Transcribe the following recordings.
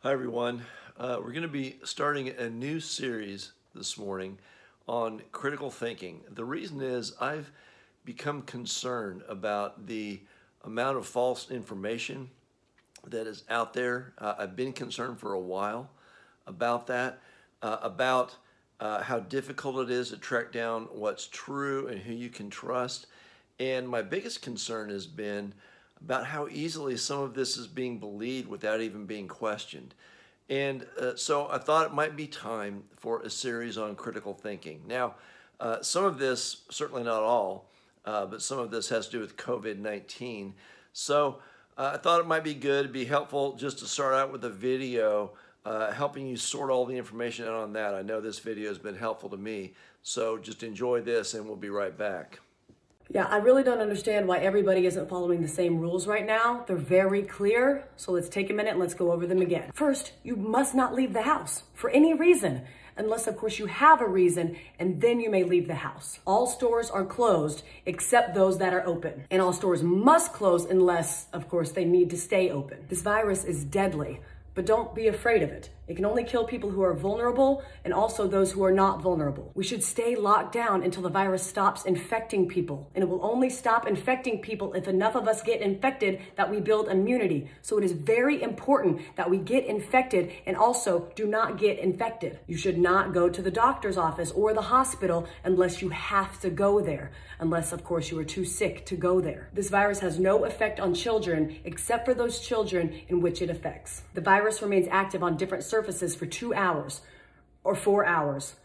Hi, everyone. We're going to be starting a new series this morning on critical thinking. The reason is I've become concerned about the amount of false information that is out there. I've been concerned for a while about that, about how difficult it is to track down what's true and who you can trust. And my biggest concern has been about how easily some of this is being believed without even being questioned. And so I thought it might be time for a series on critical thinking. Now, some of this, certainly not all, but some of this has to do with COVID-19. So I thought it might be good, it'd be helpful just to start out with a video helping you sort all the information out on that. I know this video has been helpful to me. So just enjoy this and we'll be right back. Yeah, I really don't understand why everybody isn't following the same rules right now. They're very clear, so let's take a minute and let's go over them again. First, you must not leave the house for any reason, unless of course you have a reason, and then you may leave the house. All stores are closed except those that are open, and all stores must close unless, of course, they need to stay open. This virus is deadly, but don't be afraid of it. It can only kill people who are vulnerable and also those who are not vulnerable. We should stay locked down until the virus stops infecting people. And it will only stop infecting people if enough of us get infected that we build immunity. So it is very important that we get infected and also do not get infected. You should not go to the doctor's office or the hospital unless you have to go there. Unless, of course, you are too sick to go there. This virus has no effect on children except for those children in which it affects. The virus remains active on different surfaces for 2 hours or 4 hours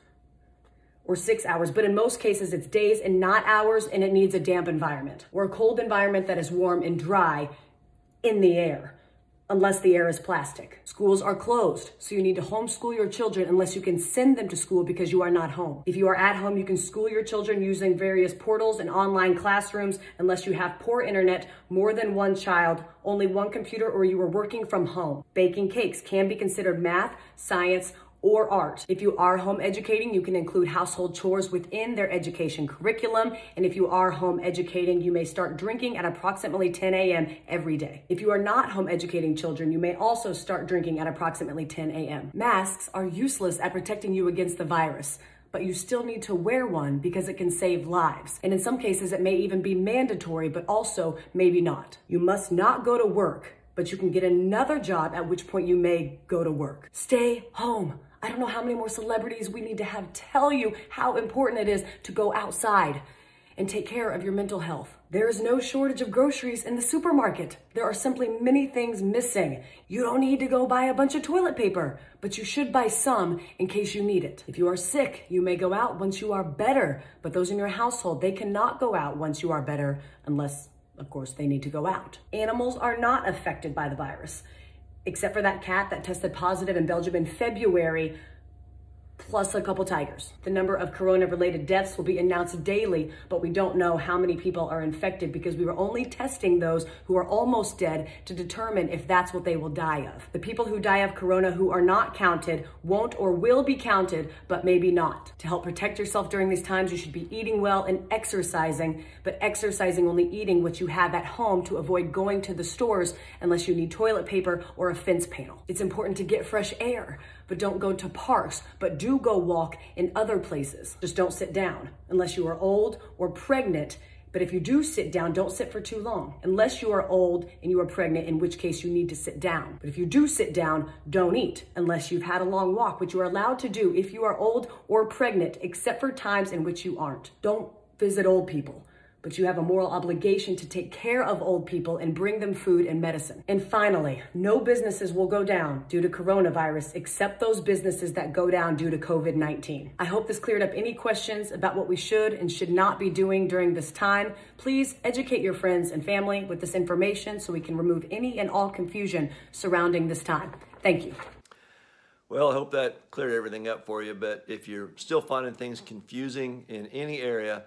or 6 hours, but in most cases it's days and not hours, and it needs a damp environment or a cold environment that is warm and dry in the air, unless the air is plastic. Schools are closed, so you need to homeschool your children unless you can send them to school because you are not home. If you are at home, you can school your children using various portals and online classrooms unless you have poor internet, more than one child, only one computer, or you are working from home. Baking cakes can be considered math, science, or art. If you are home educating, you can include household chores within their education curriculum. And if you are home educating, you may start drinking at approximately 10 a.m. every day. If you are not home educating children, you may also start drinking at approximately 10 a.m. Masks are useless at protecting you against the virus, but you still need to wear one because it can save lives. And in some cases, it may even be mandatory, but also maybe not. You must not go to work, but you can get another job, at which point you may go to work. Stay home. I don't know how many more celebrities we need to have tell you how important it is to go outside and take care of your mental health. There is no shortage of groceries in the supermarket. There are simply many things missing. You don't need to go buy a bunch of toilet paper, but you should buy some in case you need it. If you are sick, you may go out once you are better, but those in your household, they cannot go out once you are better unless, of course, they need to go out. Animals are not affected by the virus, except for that cat that tested positive in Belgium in February, plus a couple tigers. The number of corona-related deaths will be announced daily, but we don't know how many people are infected because we were only testing those who are almost dead to determine if that's what they will die of. The people who die of corona who are not counted won't or will be counted, but maybe not. To help protect yourself during these times, you should be eating well and exercising, but exercising only eating what you have at home to avoid going to the stores unless you need toilet paper or a fence panel. It's important to get fresh air, but don't go to parks, but do go walk in other places. Just don't sit down unless you are old or pregnant. But if you do sit down, don't sit for too long, unless you are old and you are pregnant, in which case you need to sit down. But if you do sit down, don't eat unless you've had a long walk, which you are allowed to do if you are old or pregnant, except for times in which you aren't. Don't visit old people, but you have a moral obligation to take care of old people and bring them food and medicine. And finally, no businesses will go down due to coronavirus except those businesses that go down due to COVID-19. I hope this cleared up any questions about what we should and should not be doing during this time. Please educate your friends and family with this information so we can remove any and all confusion surrounding this time. Thank you. Well, I hope that cleared everything up for you, but if you're still finding things confusing in any area,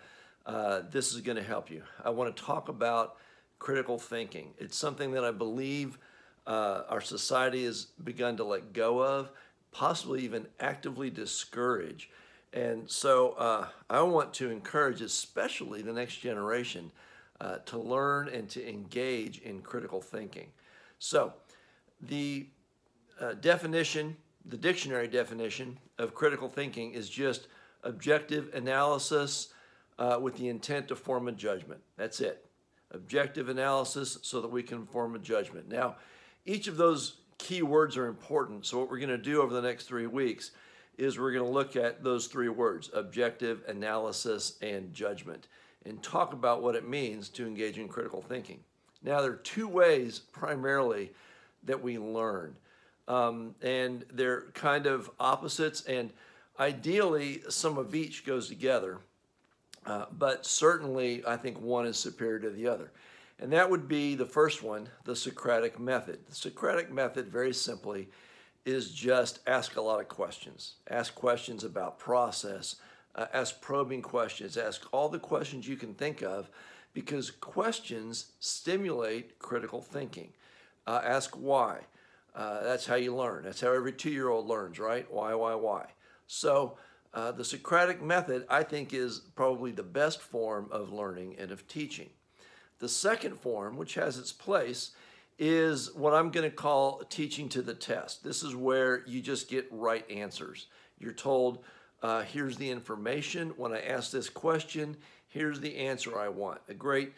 this is going to help you. I want to talk about critical thinking. It's something that I believe our society has begun to let go of, possibly even actively discourage. And so I want to encourage, especially the next generation, to learn and to engage in critical thinking. So the the dictionary definition of critical thinking is just objective analysis with the intent to form a judgment. That's it. Objective analysis so that we can form a judgment. Now, each of those key words are important. So what we're going to do over the next 3 weeks is we're going to look at those 3 words, objective, analysis, and judgment, and talk about what it means to engage in critical thinking. Now, there are 2 ways primarily that we learn, and they're kind of opposites, and ideally some of each goes together, but certainly I think one is superior to the other. And that would be the first one, the Socratic method. The Socratic method, very simply, is just ask a lot of questions. Ask questions about process, ask probing questions, ask all the questions you can think of, because questions stimulate critical thinking. Ask why. That's how you learn. That's how every 2-year-old learns, right? Why? So the Socratic method, I think, is probably the best form of learning and of teaching. The second form, which has its place, is what I'm going to call teaching to the test. This is where you just get right answers. You're told, here's the information. When I ask this question, here's the answer I want. A great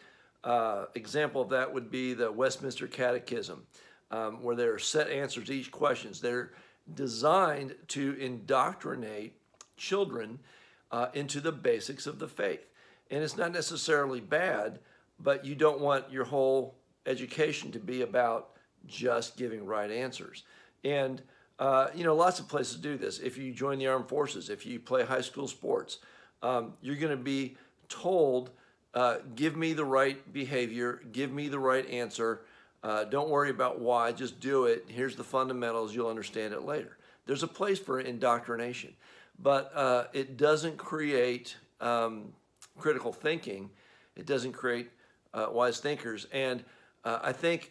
example of that would be the Westminster Catechism, where there are set answers to each question. They're designed to indoctrinate children into the basics of the faith. And it's not necessarily bad, but you don't want your whole education to be about just giving right answers. And, lots of places do this. If you join the armed forces, if you play high school sports, you're going to be told, give me the right behavior, give me the right answer. Don't worry about why, just do it. Here's the fundamentals, you'll understand it later. There's a place for indoctrination, but it doesn't create critical thinking. It doesn't create wise thinkers. And I think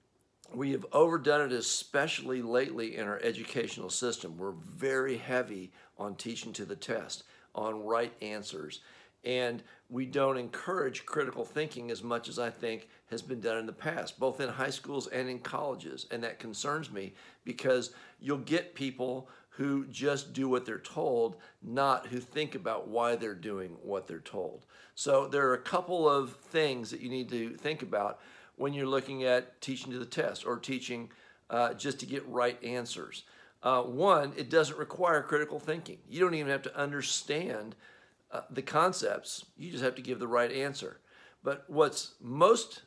we have overdone it, especially lately in our educational system. We're very heavy on teaching to the test, on right answers. And we don't encourage critical thinking as much as I think has been done in the past, both in high schools and in colleges. And that concerns me because you'll get people who just do what they're told, not who think about why they're doing what they're told. So there are a couple of things that you need to think about when you're looking at teaching to the test or teaching just to get right answers. One, it doesn't require critical thinking. You don't even have to understand the concepts. You just have to give the right answer. But what's most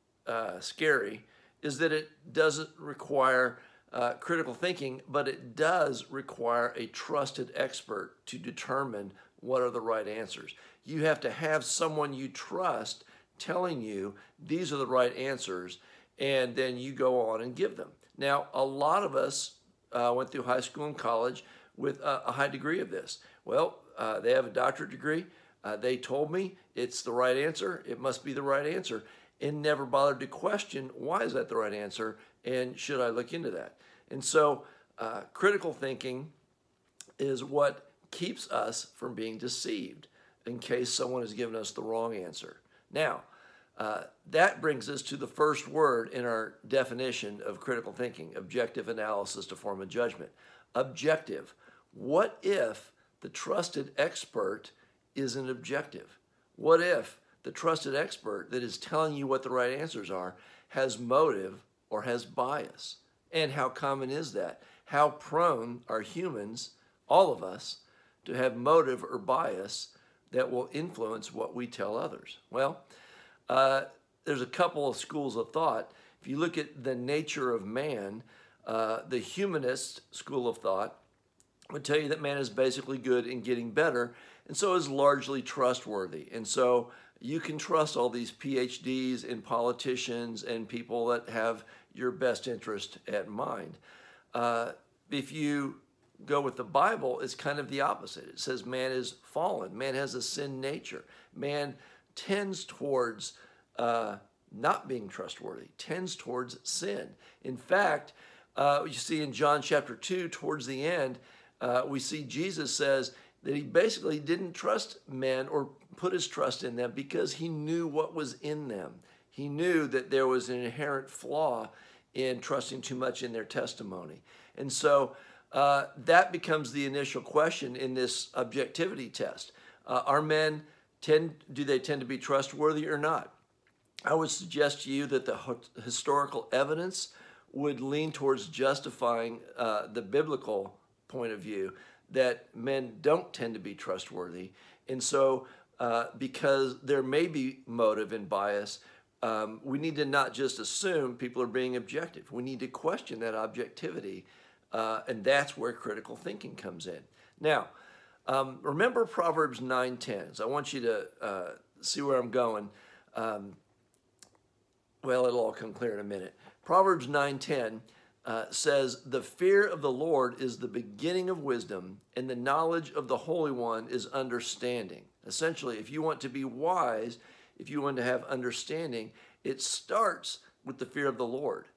scary is that it doesn't require critical thinking, but it does require a trusted expert to determine what are the right answers. You have to have someone you trust telling you these are the right answers, and then you go on and give them. Now, a lot of us went through high school and college with a high degree of this. Well, they have a doctorate degree. They told me it's the right answer. It must be the right answer, and never bothered to question why is that the right answer, and should I look into that? And so critical thinking is what keeps us from being deceived in case someone has given us the wrong answer. Now, that brings us to the first word in our definition of critical thinking, objective analysis to form a judgment. Objective. What if the trusted expert isn't objective? What if the trusted expert that is telling you what the right answers are has motive or has bias? And how common is that? How prone are humans, all of us, to have motive or bias that will influence what we tell others? Well, there's a couple of schools of thought. If you look at the nature of man, the humanist school of thought would tell you that man is basically good in getting better, and so is largely trustworthy. And so you can trust all these PhDs and politicians and people that have your best interest at mind. If you go with the Bible, it's kind of the opposite. It says man is fallen. Man has a sin nature. Man tends towards not being trustworthy, tends towards sin. In fact, you see in John chapter 2, towards the end, we see Jesus says that he basically didn't trust men or put his trust in them because he knew what was in them. He knew that there was an inherent flaw in trusting too much in their testimony. And so that becomes the initial question in this objectivity test. Are men do they tend to be trustworthy or not? I would suggest to you that the historical evidence would lean towards justifying the biblical point of view that men don't tend to be trustworthy. And so because there may be motive and bias, we need to not just assume people are being objective. We need to question that objectivity, and that's where critical thinking comes in. Now, remember Proverbs 9:10. So I want you to see where I'm going. Well, it'll all come clear in a minute. Proverbs 9:10 says, "The fear of the Lord is the beginning of wisdom, and the knowledge of the Holy One is understanding." Essentially, if you want to be wise, if you want to have understanding, it starts with the fear of the Lord.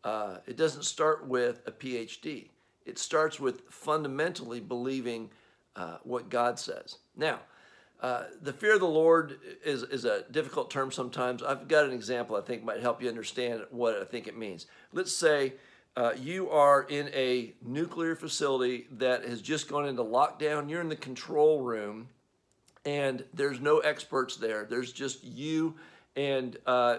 It doesn't start with a PhD. It starts with fundamentally believing what God says. Now, the fear of the Lord is a difficult term sometimes. I've got an example I think might help you understand what I think it means. Let's say you are in a nuclear facility that has just gone into lockdown. You're in the control room, and there's no experts there. There's just you and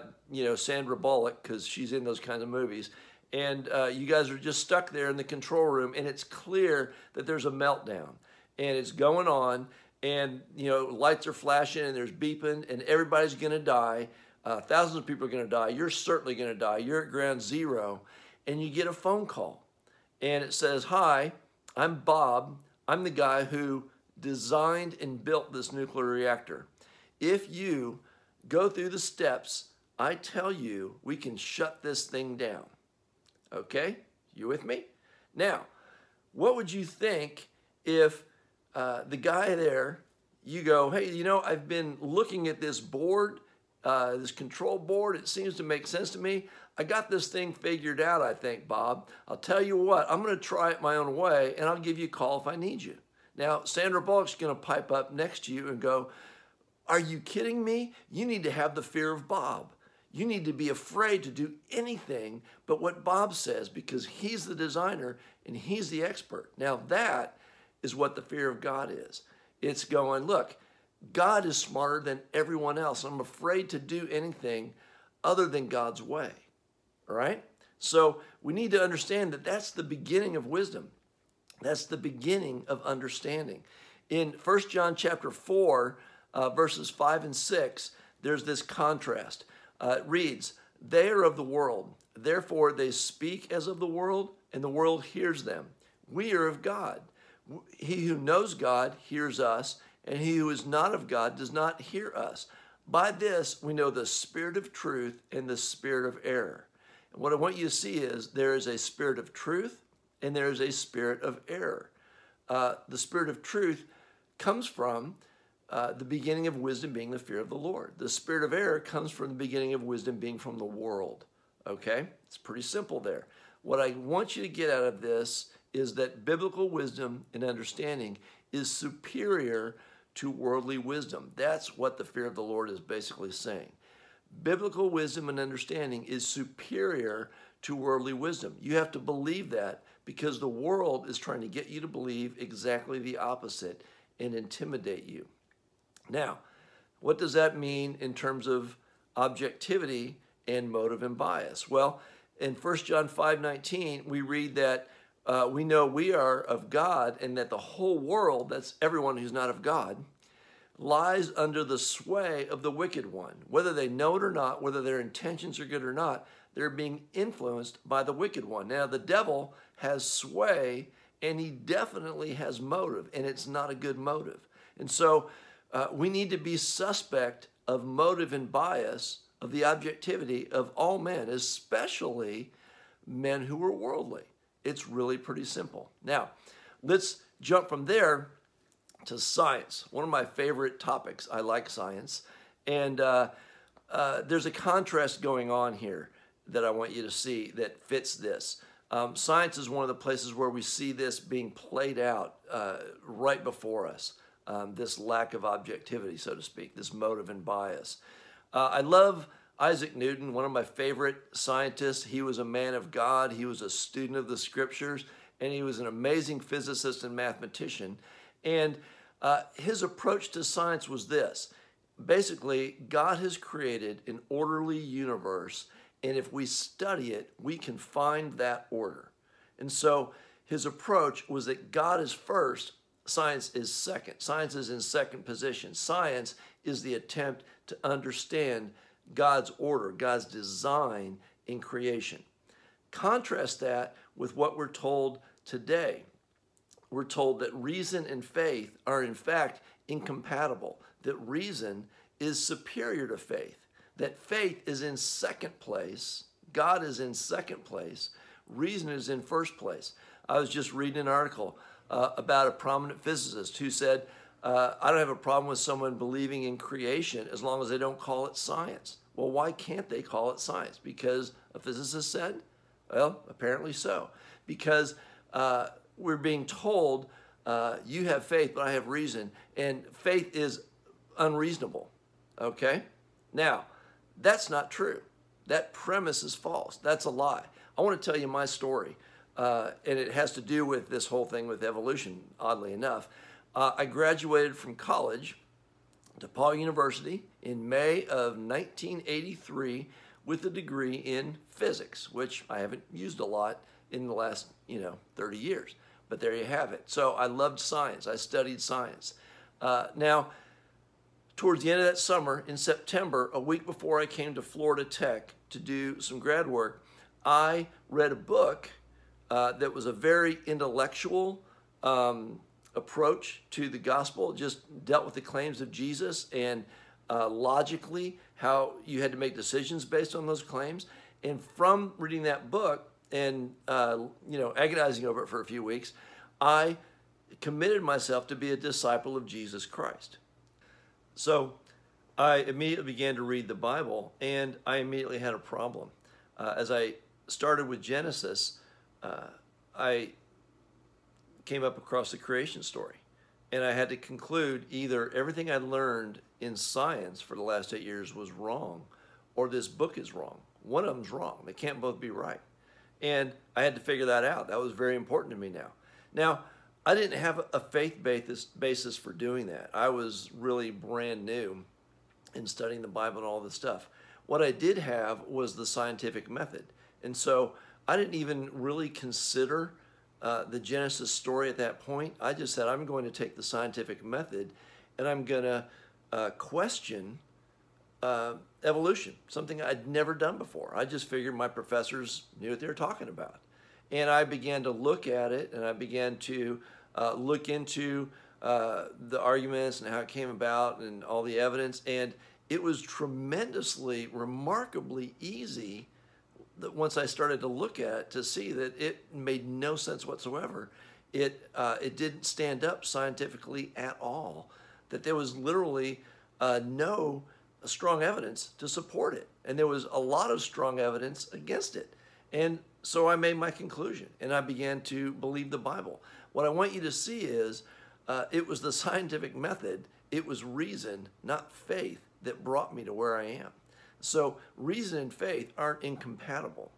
Sandra Bullock, because she's in those kinds of movies. And you guys are just stuck there in the control room, and it's clear that there's a meltdown, and it's going on. And, lights are flashing and there's beeping and everybody's going to die. Thousands of people are going to die. You're certainly going to die. You're at ground zero. And you get a phone call. And it says, "Hi, I'm Bob. I'm the guy who designed and built this nuclear reactor. If you go through the steps I tell you, we can shut this thing down." Okay? You with me? Now, what would you think if the guy there, you go, "Hey, I've been looking at this board, this control board. It seems to make sense to me. I got this thing figured out, I think, Bob. I'll tell you what, I'm going to try it my own way, and I'll give you a call if I need you." Now, Sandra Bullock's going to pipe up next to you and go, "Are you kidding me? You need to have the fear of Bob. You need to be afraid to do anything but what Bob says, because he's the designer and he's the expert." Now, that is what the fear of God is. It's going, look, God is smarter than everyone else. I'm afraid to do anything other than God's way. All right? So we need to understand that that's the beginning of wisdom. That's the beginning of understanding. In 1 John chapter 4, verses 5 and 6, there's this contrast. It reads, "They are of the world. Therefore they speak as of the world, and the world hears them. We are of God. He who knows God hears us, and he who is not of God does not hear us. By this we know the spirit of truth and the spirit of error." And what I want you to see is there is a spirit of truth and there is a spirit of error. The spirit of truth comes from the beginning of wisdom being the fear of the Lord. The spirit of error comes from the beginning of wisdom being from the world. Okay? It's pretty simple there. What I want you to get out of this is that biblical wisdom and understanding is superior to worldly wisdom. That's what the fear of the Lord is basically saying. Biblical wisdom and understanding is superior to worldly wisdom. You have to believe that, because the world is trying to get you to believe exactly the opposite and intimidate you. Now, what does that mean in terms of objectivity and motive and bias? Well, in 1 John 5:19, we read that we know we are of God, and that the whole world, that's everyone who's not of God, lies under the sway of the wicked one. Whether they know it or not, whether their intentions are good or not, they're being influenced by the wicked one. Now, the devil has sway, and he definitely has motive, and it's not a good motive. And so we need to be suspect of motive and bias, of the objectivity of all men, especially men who are worldly. It's really pretty simple. Now, let's jump from there to science. One of my favorite topics. I like science. And there's a contrast going on here that I want you to see that fits this. Science is one of the places where we see this being played out right before us, this lack of objectivity, so to speak, this motive and bias. I love Isaac Newton, one of my favorite scientists, he was a man of God. He was a student of the scriptures, and he was an amazing physicist and mathematician. And his approach to science was this. Basically, God has created an orderly universe, and if we study it, we can find that order. And so his approach was that God is first, science is second. Science is in second position. Science is the attempt to understand God's order, God's design in creation. Contrast that with what we're told today. We're told that reason and faith are in fact incompatible, that reason is superior to faith, that faith is in second place, God is in second place, reason is in first place. I was just reading an article about a prominent physicist who said, I don't have a problem with someone believing in creation as long as they don't call it science. Well, why can't they call it science? Because a physicist said? Well, apparently so. Because we're being told, you have faith, but I have reason, and faith is unreasonable, okay? Now, that's not true. That premise is false. That's a lie. I want to tell you my story, and it has to do with this whole thing with evolution, oddly enough. I graduated from college, DePaul University, in May of 1983 with a degree in physics, which I haven't used a lot in the last, 30 years. But there you have it. So I loved science. I studied science. Now, towards the end of that summer, in September, a week before I came to Florida Tech to do some grad work, I read a book that was a very intellectual approach to the gospel. It just dealt with the claims of Jesus and logically how you had to make decisions based on those claims. And from reading that book and agonizing over it for a few weeks, I committed myself to be a disciple of Jesus Christ. So I immediately began to read the Bible, and I immediately had a problem. As I started with Genesis, I came up across the creation story, and I had to conclude either everything I learned in science for the last 8 years was wrong, or this book is wrong. One of them's wrong. They can't both be right. And I had to figure that out. That was very important to me now. Now, I didn't have a faith basis for doing that. I was really brand new in studying the Bible and all this stuff. What I did have was the scientific method. And so I didn't even really consider the Genesis story at that point. I just said, I'm going to take the scientific method and I'm going to question evolution, something I'd never done before. I just figured my professors knew what they were talking about. And I began to look at it, and I began to look into the arguments and how it came about and all the evidence. And it was tremendously, remarkably easy that once I started to look at it to see that it made no sense whatsoever. It didn't stand up scientifically at all, that there was literally no strong evidence to support it. And there was a lot of strong evidence against it. And so I made my conclusion and I began to believe the Bible. What I want you to see is it was the scientific method, it was reason, not faith, that brought me to where I am. So reason and faith aren't incompatible.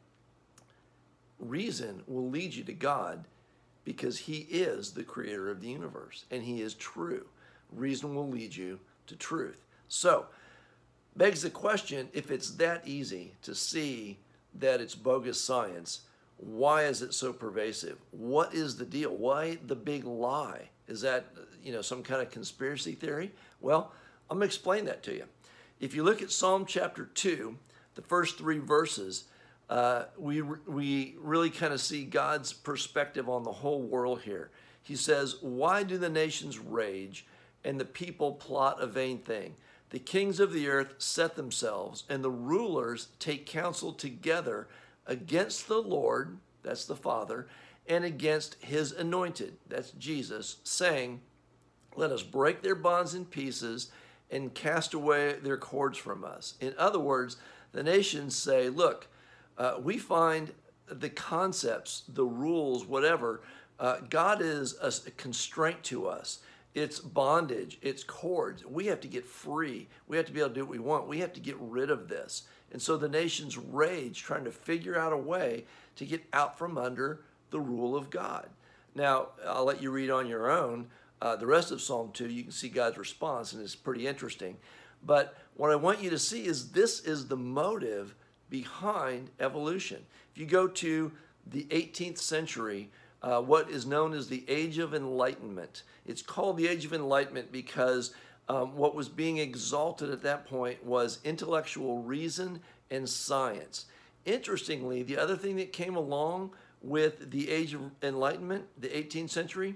Reason will lead you to God because he is the creator of the universe and he is true. Reason will lead you to truth. So, begs the question, if it's that easy to see that it's bogus science, why is it so pervasive? What is the deal? Why the big lie? Is that, some kind of conspiracy theory? Well, I'm going to explain that to you. If you look at Psalm chapter 2, the first 3 verses, we really kind of see God's perspective on the whole world here. He says, "Why do the nations rage and the people plot a vain thing? The kings of the earth set themselves, and the rulers take counsel together against the Lord," that's the Father, "and against his anointed," that's Jesus, saying, "Let us break their bonds in pieces and cast away their cords from us." In other words, the nations say, look, we find the concepts, the rules, whatever, God is a constraint to us. It's bondage, it's cords. We have to get free. We have to be able to do what we want. We have to get rid of this. And so the nations raged, trying to figure out a way to get out from under the rule of God. Now, I'll let you read on your own the rest of Psalm 2. You can see God's response, and it's pretty interesting. But what I want you to see is this is the motive behind evolution. If you go to the 18th century, what is known as the Age of Enlightenment. It's called the Age of Enlightenment because what was being exalted at that point was intellectual reason and science. Interestingly, the other thing that came along with the Age of Enlightenment, the 18th century,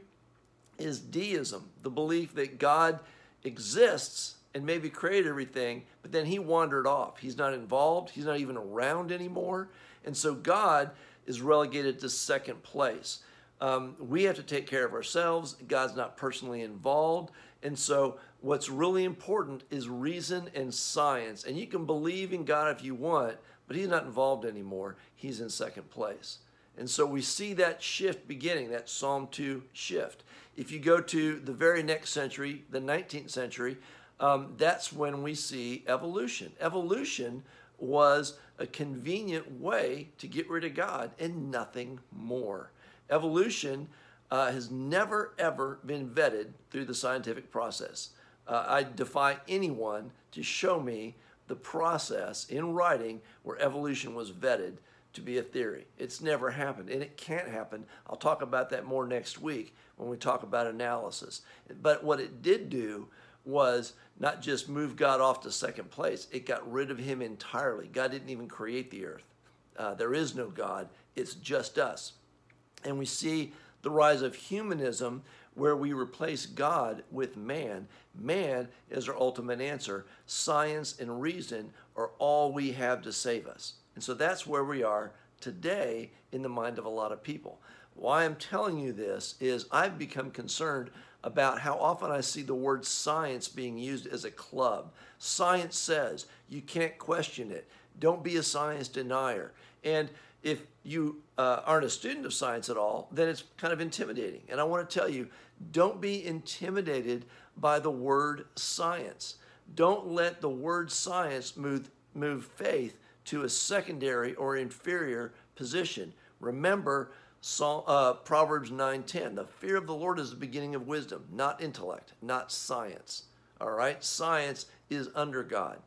is deism, the belief that God exists and maybe created everything, but then he wandered off. He's not involved. He's not even around anymore. And so God is relegated to second place. We have to take care of ourselves. God's not personally involved. And so what's really important is reason and science. And you can believe in God if you want, but he's not involved anymore. He's in second place. And so we see that shift beginning, that Psalm 2 shift. If you go to the very next century, the 19th century, that's when we see evolution. Evolution was a convenient way to get rid of God and nothing more. Evolution has never, ever been vetted through the scientific process. I defy anyone to show me the process in writing where evolution was vetted to be a theory. It's never happened, and it can't happen. I'll talk about that more next week when we talk about analysis. But what it did do was not just move God off to second place, it got rid of him entirely. God didn't even create the earth. There is no God, it's just us. And we see the rise of humanism where we replace God with man. Man is our ultimate answer. Science and reason are all we have to save us. And so that's where we are today in the mind of a lot of people. Why I'm telling you this is I've become concerned about how often I see the word science being used as a club. Science says you can't question it. Don't be a science denier. And if you aren't a student of science at all, then it's kind of intimidating. And I want to tell you, don't be intimidated by the word science. Don't let the word science move faith to a secondary or inferior position. Remember Proverbs 9:10. The fear of the Lord is the beginning of wisdom, not intellect, not science. All right? Science is under God.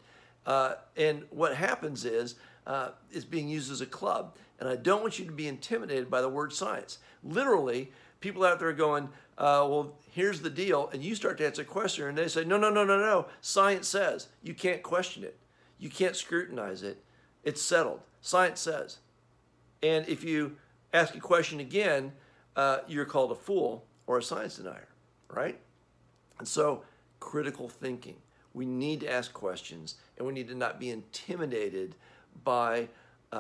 And what happens is it's being used as a club. And I don't want you to be intimidated by the word science. Literally, people out there going, well, here's the deal. And you start to answer a question and they say, no. Science says you can't question it. You can't scrutinize it. It's settled. Science says. And if you ask a question again, you're called a fool or a science denier, right? And so critical thinking. We need to ask questions and we need to not be intimidated by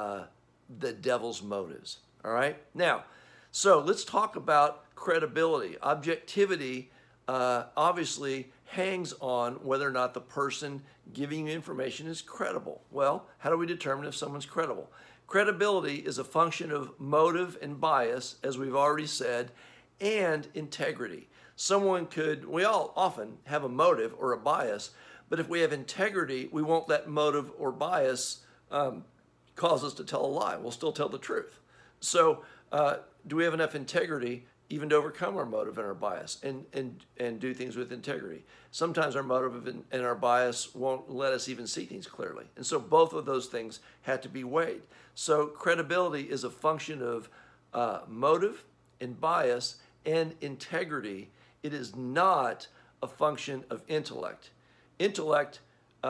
the devil's motives, all right? Now, so let's talk about credibility. Objectivity obviously hangs on whether or not the person giving you information is credible. Well, how do we determine if someone's credible? Credibility is a function of motive and bias, as we've already said, and integrity. We all often have a motive or a bias, but if we have integrity, we won't let motive or bias cause us to tell a lie. We'll still tell the truth. So do we have enough integrity even to overcome our motive and our bias and do things with integrity? Sometimes our motive and our bias won't let us even see things clearly. And so both of those things have to be weighed. So credibility is a function of motive and bias and integrity. It is not a function of intellect. Intellect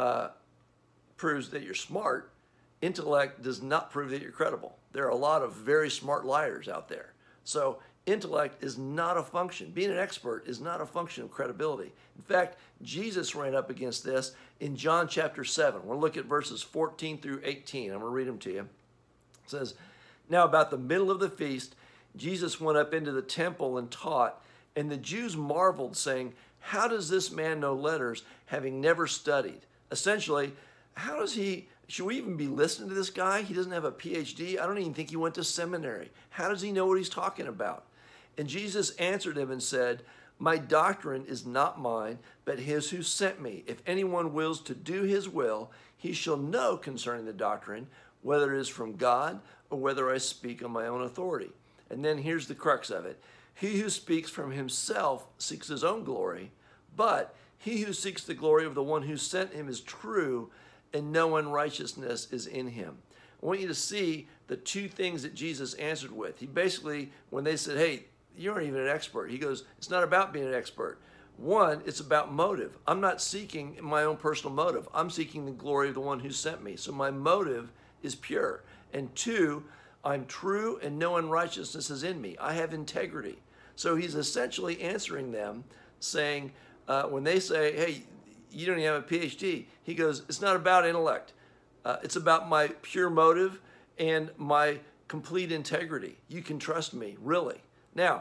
proves that you're smart. Intellect does not prove that you're credible. There are a lot of very smart liars out there. So intellect is not a function. Being an expert is not a function of credibility. In fact, Jesus ran up against this in John chapter 7. We'll look at verses 14 through 18. I'm going to read them to you. It says, "Now about the middle of the feast, Jesus went up into the temple and taught, and the Jews marveled, saying, 'How does this man know letters, having never studied?'" Essentially, should we even be listening to this guy? He doesn't have a PhD. I don't even think he went to seminary. How does he know what he's talking about? And Jesus answered him and said, My doctrine is not mine, but his who sent me. If anyone wills to do his will, he shall know concerning the doctrine, whether it is from God or whether I speak on my own authority. And then here's the crux of it. He who speaks from himself seeks his own glory, but he who seeks the glory of the one who sent him is true, and no unrighteousness is in him. I want you to see the two things that Jesus answered with. He basically, when they said, hey, you aren't even an expert, he goes, it's not about being an expert. One, it's about motive. I'm not seeking my own personal motive. I'm seeking the glory of the one who sent me. So my motive is pure. And two, I'm true and no unrighteousness is in me. I have integrity. So he's essentially answering them, saying, when they say, hey, you don't even have a PhD, he goes, it's not about intellect. It's about my pure motive and my complete integrity. You can trust me, really. Now,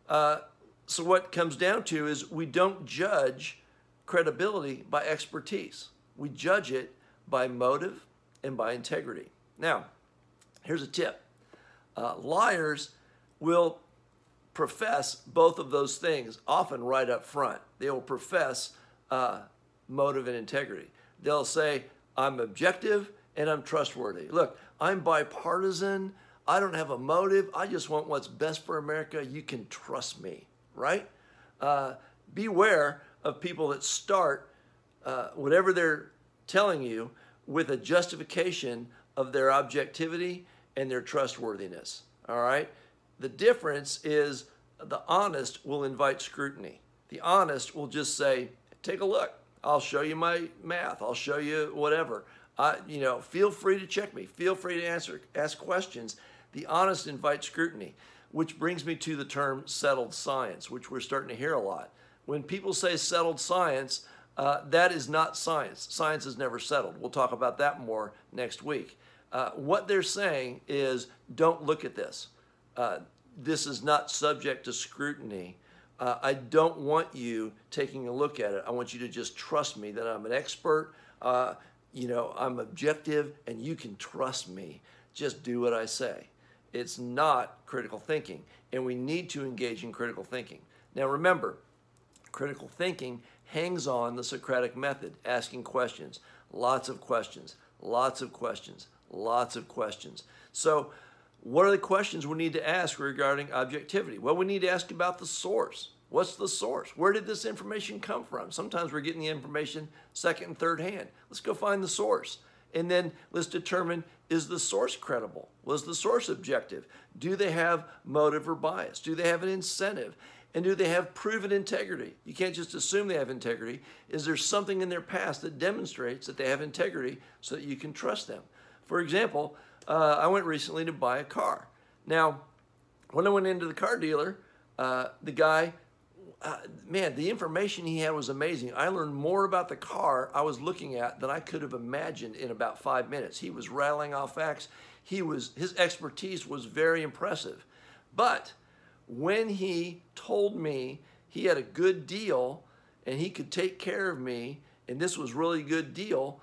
so what comes down to is we don't judge credibility by expertise. We judge it by motive and by integrity. Now, here's a tip. Liars will profess both of those things, often right up front. They will profess motive and integrity. They'll say, I'm objective and I'm trustworthy. Look, I'm bipartisan. I don't have a motive. I just want what's best for America. You can trust me, right? Beware of people that start whatever they're telling you with a justification of their objectivity and their trustworthiness, all right? The difference is the honest will invite scrutiny. The honest will just say, take a look. I'll show you my math. I'll show you whatever. Feel free to check me. Feel free to ask questions. The honest invite scrutiny, which brings me to the term settled science, which we're starting to hear a lot. When people say settled science, that is not science. Science is never settled. We'll talk about that more next week. What they're saying is, don't look at this. This is not subject to scrutiny. I don't want you taking a look at it. I want you to just trust me that I'm an expert. I'm objective, and you can trust me. Just do what I say. It's not critical thinking, and we need to engage in critical thinking. Now remember, critical thinking hangs on the Socratic method, asking questions, lots of questions, lots of questions, lots of questions. So what are the questions we need to ask regarding objectivity? Well, we need to ask about the source. What's the source? Where did this information come from? Sometimes we're getting the information second and third hand. Let's go find the source. And then let's determine, is the source credible? Was the source objective? Do they have motive or bias? Do they have an incentive? And do they have proven integrity? You can't just assume they have integrity. Is there something in their past that demonstrates that they have integrity so that you can trust them? For example, I went recently to buy a car. Now, when I went into the car dealer, the guy, the information he had was amazing. I learned more about the car I was looking at than I could have imagined in about 5 minutes. He was rattling off facts. His expertise was very impressive. But when he told me he had a good deal and he could take care of me, and this was really a good deal,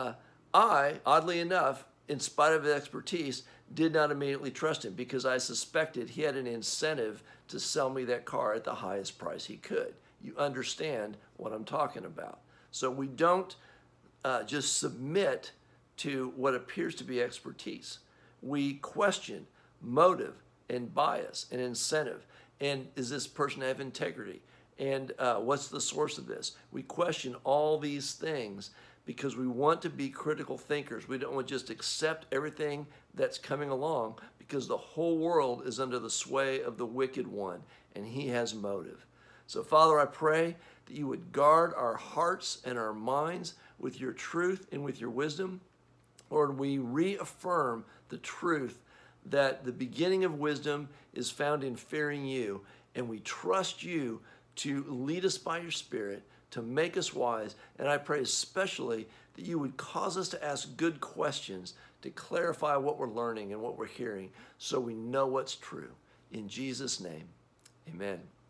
I, oddly enough, in spite of his expertise, did not immediately trust him because I suspected he had an incentive to sell me that car at the highest price he could. You understand what I'm talking about. So we don't just submit to what appears to be expertise. We question motive and bias and incentive. And is this person have integrity? And what's the source of this? We question all these things because we want to be critical thinkers. We don't want to just accept everything that's coming along because the whole world is under the sway of the wicked one, and he has motive. So, Father, I pray that you would guard our hearts and our minds with your truth and with your wisdom. Lord, we reaffirm the truth that the beginning of wisdom is found in fearing you, and we trust you to lead us by your Spirit, to make us wise. And I pray especially that you would cause us to ask good questions to clarify what we're learning and what we're hearing so we know what's true. In Jesus' name, amen.